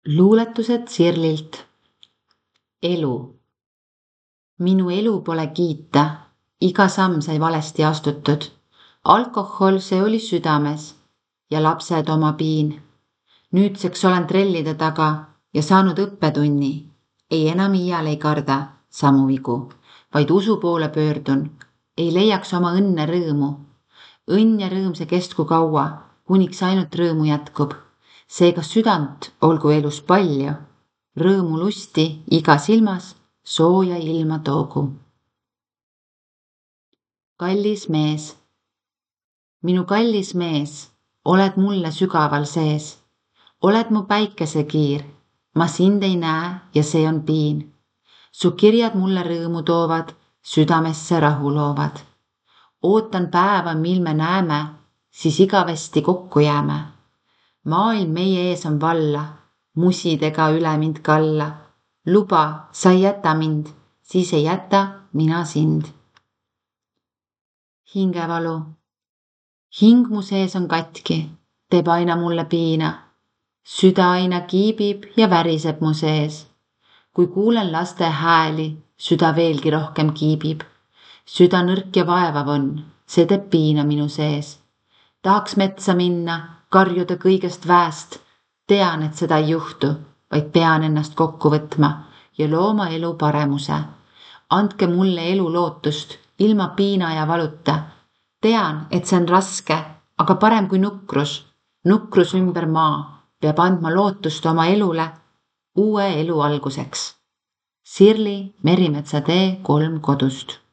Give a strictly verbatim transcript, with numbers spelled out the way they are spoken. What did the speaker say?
Luuletused Sirlilt. Elu. Minu elu pole kiita, iga samm sai valesti astutud. Alkohol, see oli südames ja lapsed oma piin. Nüüdseks olen trellide taga ja saanud õppetunni. Ei enam iial ei karda samu vigu, vaid usu poole pöördun. Ei leiaks oma õnne rõõmu. Õnn ja rõõm see kestku kaua, kuniks ainult rõõmu jätkub. Seega südant olgu elus palju, rõõmu lusti iga silmas sooja ilma toogu. Kallis mees. Minu kallis mees, oled mulle sügaval sees. Oled mu päikesekiir, ma sind ei näe ja see on piin. Su kirjad mulle rõõmu toovad, südamesse rahu loovad. Ootan päeva, mil me näeme, siis igavesti kokku jääme. Maailm meie ees on valla, musidega üle mind kalla. Luba, sa ei jäta mind, siis ei jäta mina sind. Hingevalu. Hing mu sees on katki, teeb aina mulle piina. Süda aina kiibib ja väriseb mu sees. Kui kuulen laste hääli, süda veelgi rohkem kiibib. Süda nõrk ja vaevav on, see teeb piina minu sees. Tahaks metsa minna, karjuda kõigest väest. Tean, et seda ei juhtu, vaid pean ennast kokku võtma ja looma elu paremuse. Andke mulle elu lootust, ilma piina ja valuta. Tean, et see on raske, aga parem kui nukrus. Nukrus ümber maa peab andma lootust oma elule uue elu alguseks. Sirli Merimetsa tee kolm kodust.